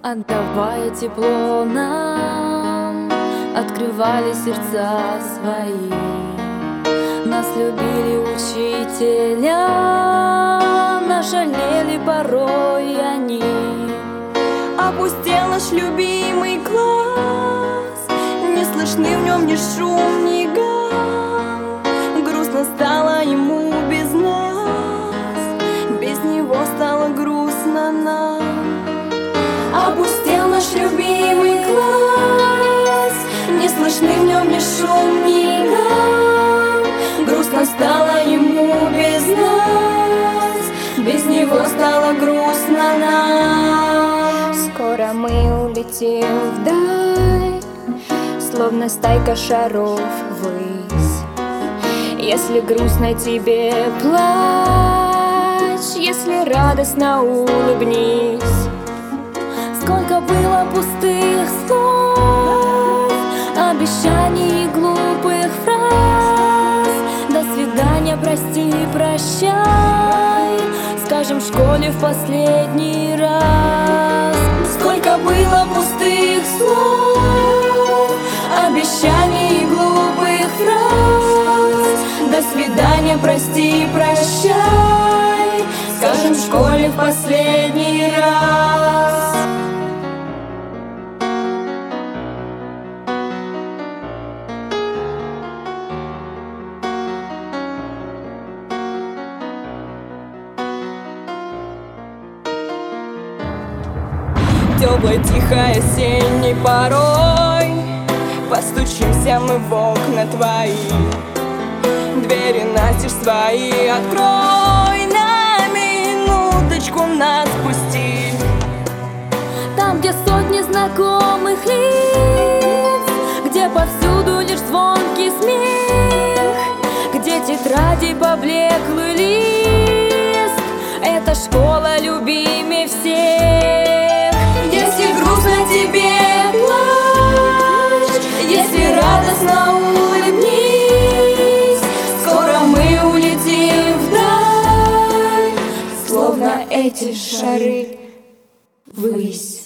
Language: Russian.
Отдавая тепло нам, открывали сердца свои. Нас любили учителя, нас жалели порой они. Опустел наш любимый класс, не слышны в нем ни шум, ни гам. Грустно стало ему без нас, без него стало грустно нам. Опустел наш любимый класс, не слышны в нем ни шум, ни гам. Грустно стало ему без нас, без него стало грустно нам. Скоро мы улетим вдаль, словно стайка шаров ввысь. Если грустно тебе, плачь, если радостно, улыбнись. Сколько было пустых слов, обещаний и глупых фраз. До свидания, прости, прощай, скажем в школе в последний раз. Сколько было пустых слов, обещаний и глупых фраз. До свидания, прости, прощай, скажем в школе в последний раз. Теплой, тихой осенней порой постучимся мы в окна твои. Двери настежь свои открой, на минуточку нас пусти. Там, где сотни знакомых лиц, где повсюду лишь звонкий смех, где тетради поблеклый лист, эта школа любимей всех. Если грустно тебе, плачь, если радостно, улыбнись. Скоро мы улетим вдаль, словно эти шары ввысь.